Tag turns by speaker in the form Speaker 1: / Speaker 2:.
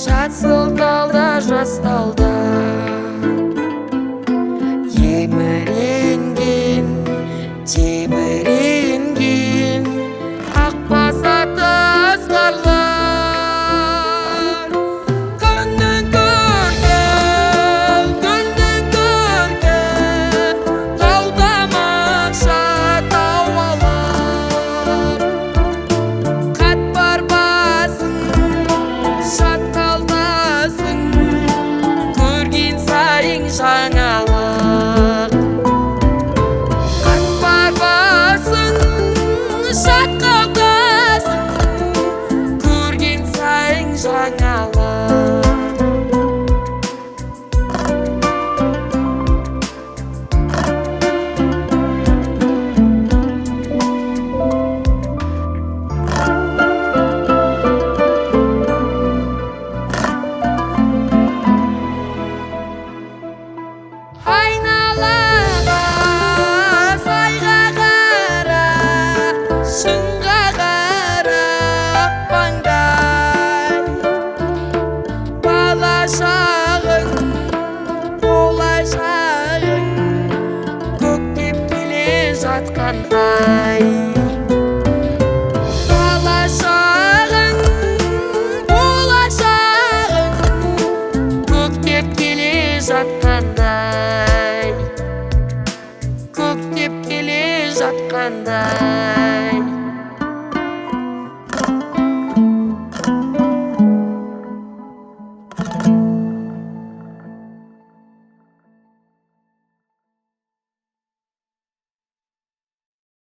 Speaker 1: Жасыл талда, жас талда еміренген, тебіренген ақ басаты ызғарлар. Күннің көркем таудамақша тауалар. Қатпар басың, шат қалдасың, көрген сайын жаңалық. Қатпар басың, шат қалдасың, көрген сайын жаңалық. Айналаға, сайға қара, шыңға қара ақпаңдай. Бала шағың, болашағың көктеп келе жатқандай. Бала шағың, болашағың көктеп келе жатқандай. Көктеп келе жатқандай.